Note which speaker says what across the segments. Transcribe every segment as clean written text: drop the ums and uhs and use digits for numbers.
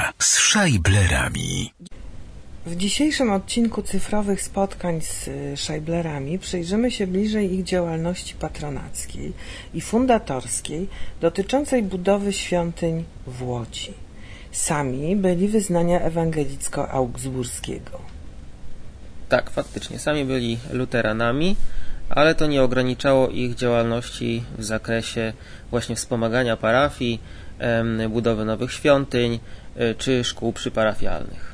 Speaker 1: dnia z Scheiblerami.
Speaker 2: W dzisiejszym odcinku cyfrowych spotkań z Scheiblerami przyjrzymy się bliżej ich działalności patronackiej i fundatorskiej dotyczącej budowy świątyń w Łodzi. Sami byli wyznania ewangelicko-augsburskiego.
Speaker 3: Tak, faktycznie, sami byli luteranami, ale to nie ograniczało ich działalności w zakresie właśnie wspomagania parafii, budowy nowych świątyń czy szkół przyparafialnych.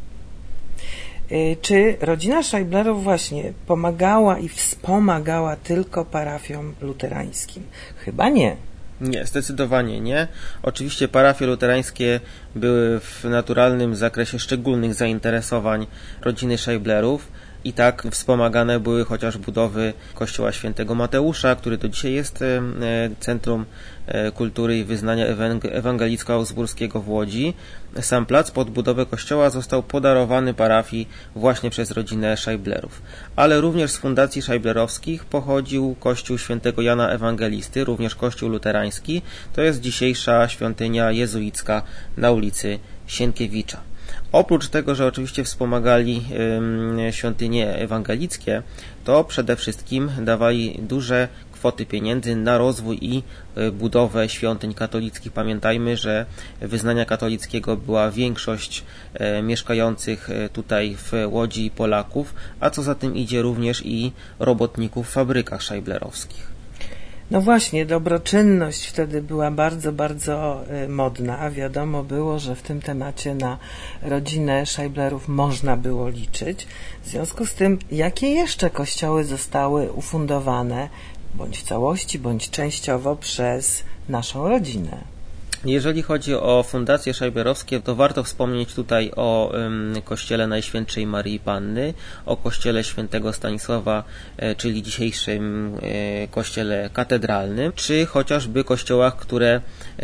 Speaker 2: Czy rodzina Scheiblerów właśnie pomagała i wspomagała tylko parafiom luterańskim? Chyba nie.
Speaker 3: Nie, zdecydowanie nie. Oczywiście parafie luterańskie były w naturalnym zakresie szczególnych zainteresowań rodziny Scheiblerów i tak wspomagane były chociaż budowy kościoła świętego Mateusza, który do dzisiaj jest centrum kultury i wyznania ewangelicko-augsburskiego w Łodzi. Sam plac pod budowę kościoła został podarowany parafii właśnie przez rodzinę Scheiblerów. Ale również z fundacji Scheiblerowskich pochodził kościół świętego Jana Ewangelisty, również kościół luterański. To jest dzisiejsza świątynia jezuicka na ulicy Sienkiewicza. Oprócz tego, że oczywiście wspomagali świątynie ewangelickie, to przede wszystkim dawali duże kwoty pieniędzy na rozwój i budowę świątyń katolickich. Pamiętajmy, że wyznania katolickiego była większość mieszkających tutaj w Łodzi Polaków, a co za tym idzie również i robotników w fabrykach scheiblerowskich.
Speaker 2: No właśnie, dobroczynność wtedy była bardzo, bardzo modna, a wiadomo było, że w tym temacie na rodzinę Scheiblerów można było liczyć. W związku z tym, jakie jeszcze kościoły zostały ufundowane, bądź w całości, bądź częściowo przez naszą rodzinę?
Speaker 3: Jeżeli chodzi o fundacje scheiblerowskie, to warto wspomnieć tutaj o kościele Najświętszej Maryi Panny, o kościele świętego Stanisława, czyli dzisiejszym kościele katedralnym, czy chociażby kościołach, które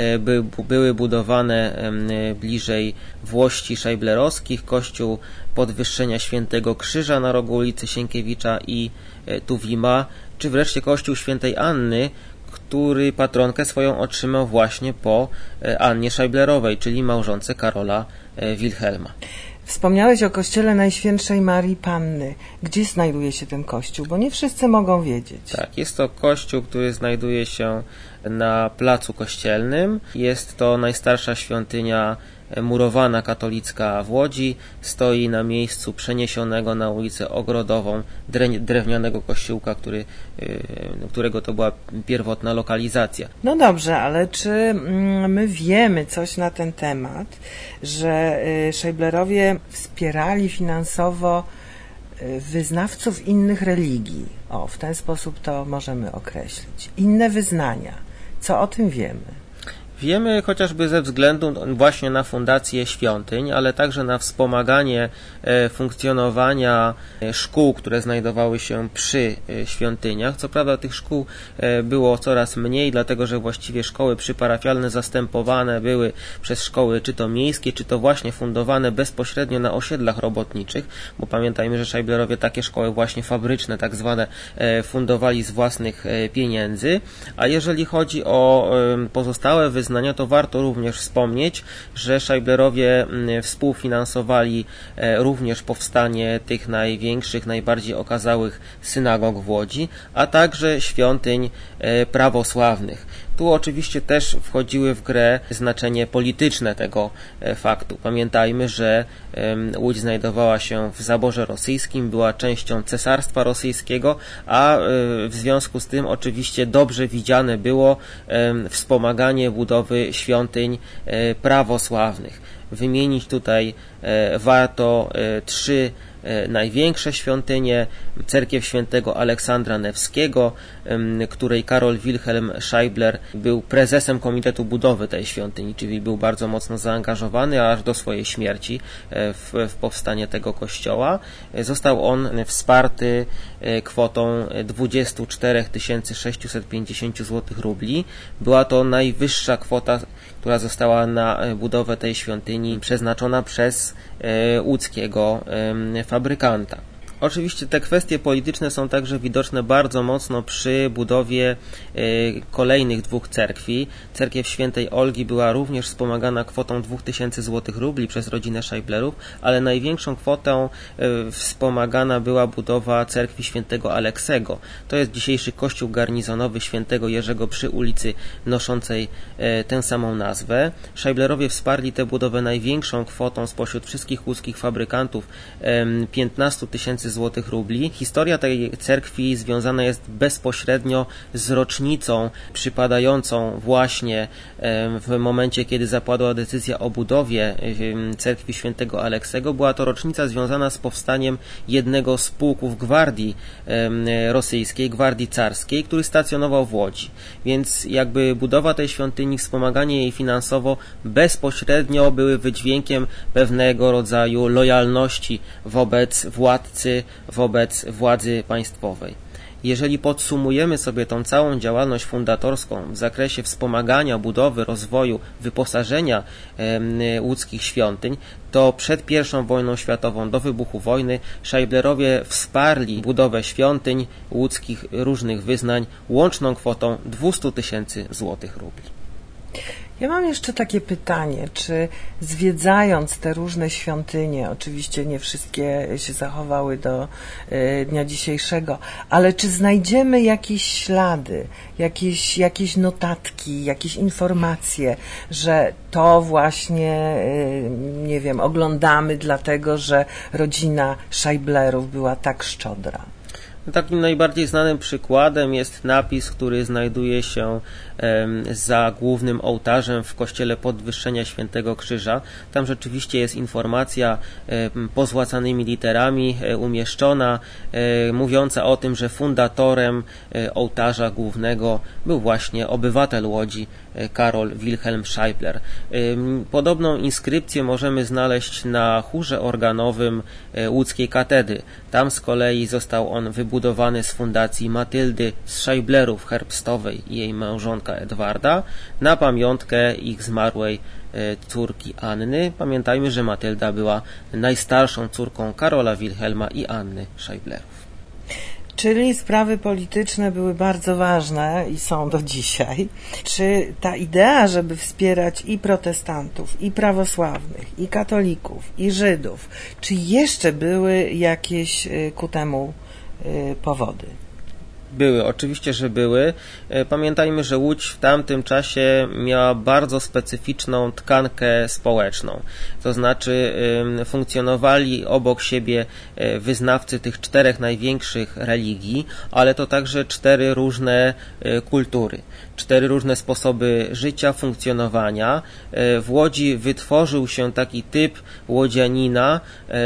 Speaker 3: były budowane bliżej włości scheiblerowskich, kościół Podwyższenia Świętego Krzyża na rogu ulicy Sienkiewicza i Tuwima, czy wreszcie kościół świętej Anny, który patronkę swoją otrzymał właśnie po Annie Scheiblerowej, czyli małżonce Karola Wilhelma.
Speaker 2: Wspomniałeś o kościele Najświętszej Marii Panny. Gdzie znajduje się ten kościół? Bo nie wszyscy mogą wiedzieć.
Speaker 3: Tak, jest to kościół, który znajduje się na placu kościelnym. Jest to najstarsza świątynia murowana katolicka w Łodzi. Stoi na miejscu przeniesionego na ulicę Ogrodową drewnianego kościółka, którego to była pierwotna lokalizacja.
Speaker 2: No dobrze, ale czy my wiemy coś na ten temat, że Scheiblerowie wspierali finansowo wyznawców innych religii? O, w ten sposób to możemy określić. Inne wyznania. Co o tym wiemy?
Speaker 3: Wiemy chociażby ze względu właśnie na fundację świątyń, ale także na wspomaganie funkcjonowania szkół, które znajdowały się przy świątyniach. Co prawda tych szkół było coraz mniej, dlatego że właściwie szkoły przyparafialne zastępowane były przez szkoły czy to miejskie, czy to właśnie fundowane bezpośrednio na osiedlach robotniczych, bo pamiętajmy, że Scheiblerowie takie szkoły właśnie fabryczne, tak zwane, fundowali z własnych pieniędzy. A jeżeli chodzi o pozostałe wyznania, to warto również wspomnieć, że Scheiblerowie współfinansowali również powstanie tych największych, najbardziej okazałych synagog w Łodzi, a także świątyń prawosławnych. Tu oczywiście też wchodziły w grę znaczenie polityczne tego faktu. Pamiętajmy, że Łódź znajdowała się w zaborze rosyjskim, była częścią Cesarstwa Rosyjskiego, a w związku z tym oczywiście dobrze widziane było wspomaganie budowy świątyń prawosławnych. Wymienić tutaj warto trzy największe świątynie: cerkiew świętego Aleksandra Newskiego, której Karol Wilhelm Scheibler był prezesem komitetu budowy tej świątyni, czyli był bardzo mocno zaangażowany aż do swojej śmierci w powstanie tego kościoła. Został on wsparty kwotą 24 650 zł rubli. Była to najwyższa kwota, która została na budowę tej świątyni przeznaczona przez łódzkiego fabrykanta. Oczywiście te kwestie polityczne są także widoczne bardzo mocno przy budowie kolejnych dwóch cerkwi. Cerkiew Świętej Olgi była również wspomagana kwotą 2000 złotych rubli przez rodzinę Scheiblerów, ale największą kwotą wspomagana była budowa cerkwi Świętego Aleksego. To jest dzisiejszy kościół garnizonowy Świętego Jerzego przy ulicy noszącej tę samą nazwę. Scheiblerowie wsparli tę budowę największą kwotą spośród wszystkich łódzkich fabrykantów, 15 000 złotych rubli. Historia tej cerkwi związana jest bezpośrednio z rocznicą przypadającą właśnie w momencie, kiedy zapadła decyzja o budowie cerkwi Świętego Aleksego. Była to rocznica związana z powstaniem jednego z pułków gwardii rosyjskiej, gwardii carskiej, który stacjonował w Łodzi. Więc jakby budowa tej świątyni, wspomaganie jej finansowo bezpośrednio były wydźwiękiem pewnego rodzaju lojalności wobec władcy, wobec władzy państwowej. Jeżeli podsumujemy sobie tą całą działalność fundatorską w zakresie wspomagania budowy, rozwoju, wyposażenia łódzkich świątyń, to przed I wojną światową, do wybuchu wojny, Scheiblerowie wsparli budowę świątyń łódzkich różnych wyznań łączną kwotą 200 000 złotych rubli.
Speaker 2: Ja mam jeszcze takie pytanie, czy zwiedzając te różne świątynie, oczywiście nie wszystkie się zachowały do dnia dzisiejszego, ale czy znajdziemy jakieś ślady, jakieś notatki, jakieś informacje, że to właśnie, nie wiem, oglądamy dlatego, że rodzina Scheiblerów była tak szczodra?
Speaker 3: Takim najbardziej znanym przykładem jest napis, który znajduje się za głównym ołtarzem w kościele Podwyższenia Świętego Krzyża. Tam rzeczywiście jest informacja pozłacanymi literami umieszczona, mówiąca o tym, że fundatorem ołtarza głównego był właśnie obywatel Łodzi, Karol Wilhelm Scheibler. Podobną inskrypcję możemy znaleźć na chórze organowym łódzkiej katedry. Tam z kolei został on wybudowany z fundacji Matyldy z Scheiblerów Herbstowej i jej małżonka Edwarda na pamiątkę ich zmarłej córki Anny. Pamiętajmy, że Matylda była najstarszą córką Karola Wilhelma i Anny Scheiblerów.
Speaker 2: Czyli sprawy polityczne były bardzo ważne i są do dzisiaj. Czy ta idea, żeby wspierać i protestantów, i prawosławnych, i katolików, i Żydów, czy jeszcze były jakieś ku temu powody?
Speaker 3: Były, oczywiście, że były. Pamiętajmy, że Łódź w tamtym czasie miała bardzo specyficzną tkankę społeczną. To znaczy funkcjonowali obok siebie wyznawcy tych 4 największych religii, ale to także 4 różne kultury. 4 różne sposoby życia, funkcjonowania. W Łodzi wytworzył się taki typ łodzianina,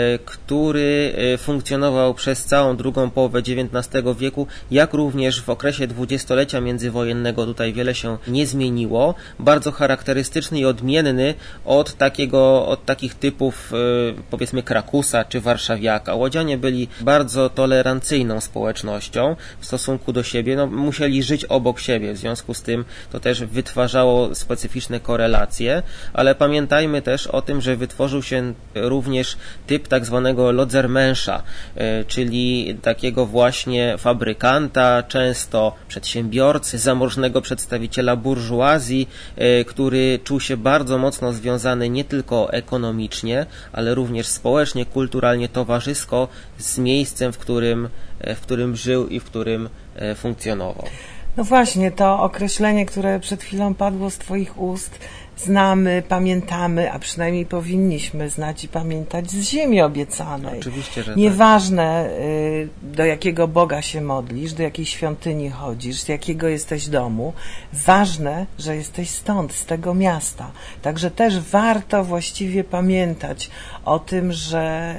Speaker 3: który funkcjonował przez całą drugą połowę XIX wieku, jak również w okresie dwudziestolecia międzywojennego. Tutaj wiele się nie zmieniło. Bardzo charakterystyczny i odmienny od takich typów, powiedzmy, Krakusa czy Warszawiaka. Łodzianie byli bardzo tolerancyjną społecznością w stosunku do siebie. No, musieli żyć obok siebie, w związku z tym to też wytwarzało specyficzne korelacje, ale pamiętajmy też o tym, że wytworzył się również typ tak zwanego lodzermensza, czyli takiego właśnie fabrykanta, często przedsiębiorcy, zamożnego przedstawiciela burżuazji, który czuł się bardzo mocno związany nie tylko ekonomicznie, ale również społecznie, kulturalnie, towarzysko z miejscem, w którym żył i w którym funkcjonował.
Speaker 2: No właśnie, to określenie, które przed chwilą padło z Twoich ust, znamy, pamiętamy, a przynajmniej powinniśmy znać i pamiętać z ziemi obiecanej.
Speaker 3: Oczywiście, że
Speaker 2: Nieważne, do jakiego Boga się modlisz, do jakiej świątyni chodzisz, z jakiego jesteś domu, ważne, że jesteś stąd, z tego miasta. Także też warto właściwie pamiętać o tym, że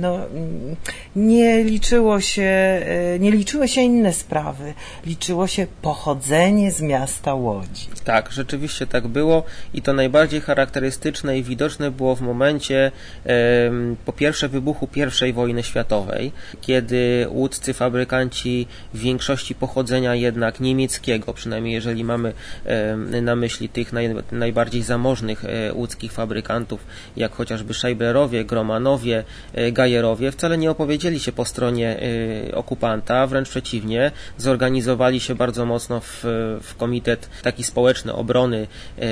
Speaker 2: nie liczyły się inne sprawy, liczyło się pochodzenie z miasta Łodzi.
Speaker 3: Tak, rzeczywiście tak było i i to najbardziej charakterystyczne i widoczne było w momencie po pierwsze wybuchu I wojny światowej, kiedy łódzcy fabrykanci w większości pochodzenia jednak niemieckiego, przynajmniej jeżeli mamy na myśli tych najbardziej zamożnych łódzkich fabrykantów, jak chociażby Scheiblerowie, Gromanowie, Gajerowie, wcale nie opowiedzieli się po stronie okupanta, wręcz przeciwnie, zorganizowali się bardzo mocno w komitet taki społeczny obrony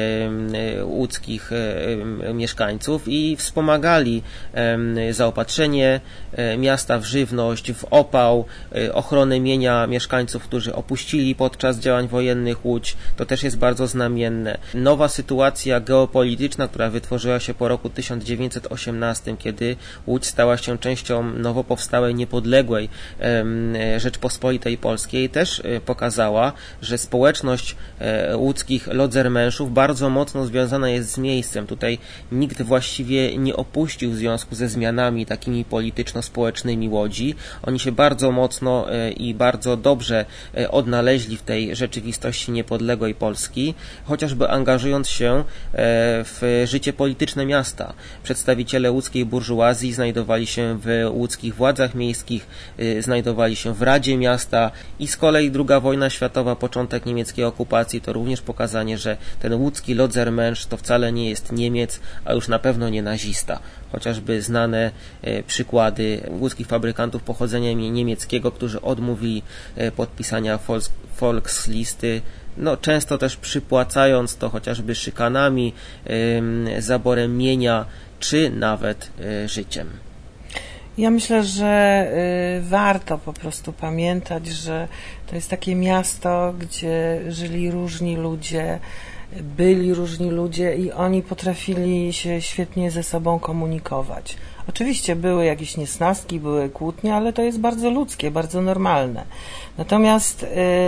Speaker 3: łódzkich mieszkańców i wspomagali zaopatrzenie miasta w żywność, w opał, ochronę mienia mieszkańców, którzy opuścili podczas działań wojennych Łódź. To też jest bardzo znamienne. Nowa sytuacja geopolityczna, która wytworzyła się po roku 1918, kiedy Łódź stała się częścią nowo powstałej, niepodległej Rzeczpospolitej Polskiej, też pokazała, że społeczność łódzkich lodzermenszów bardzo mocno związana jest z miejscem. Tutaj nikt właściwie nie opuścił w związku ze zmianami takimi polityczno-społecznymi Łodzi. Oni się bardzo mocno i bardzo dobrze odnaleźli w tej rzeczywistości niepodległej Polski, chociażby angażując się w życie polityczne miasta. Przedstawiciele łódzkiej burżuazji znajdowali się w łódzkich władzach miejskich, znajdowali się w Radzie Miasta i z kolei II wojna światowa, początek niemieckiej okupacji, to również pokazanie, że ten łódzki lodzermensch to wcale nie jest Niemiec, a już na pewno nie nazista. Chociażby znane przykłady łódzkich fabrykantów pochodzenia niemieckiego, którzy odmówili podpisania Volkslisty, często też przypłacając to chociażby szykanami, zaborem mienia, czy nawet życiem.
Speaker 2: Ja myślę, że warto po prostu pamiętać, że to jest takie miasto, gdzie żyli różni ludzie, byli różni ludzie i oni potrafili się świetnie ze sobą komunikować. Oczywiście były jakieś niesnaski, były kłótnie, ale to jest bardzo ludzkie, bardzo normalne. Natomiast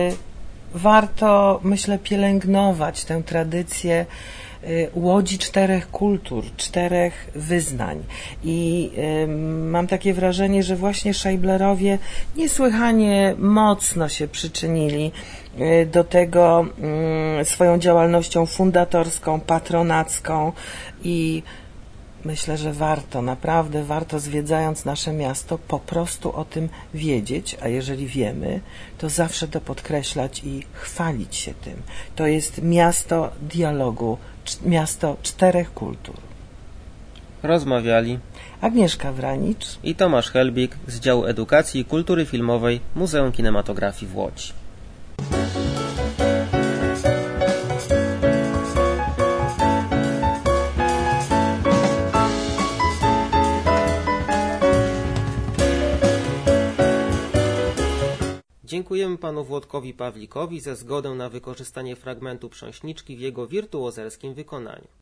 Speaker 2: warto, myślę, pielęgnować tę tradycję Łodzi 4 kultur, 4 wyznań i mam takie wrażenie, że właśnie Scheiblerowie niesłychanie mocno się przyczynili do tego swoją działalnością fundatorską, patronacką i myślę, że warto, naprawdę warto, zwiedzając nasze miasto, po prostu o tym wiedzieć, a jeżeli wiemy, to zawsze to podkreślać i chwalić się tym. To jest miasto dialogu, miasto 4 kultur.
Speaker 3: Rozmawiali
Speaker 2: Agnieszka Wranicz
Speaker 3: i Tomasz Helbig z działu Edukacji i Kultury Filmowej Muzeum Kinematografii w Łodzi. Dziękujemy panu Włodkowi Pawlikowi za zgodę na wykorzystanie fragmentu Prząśniczki w jego wirtuozerskim wykonaniu.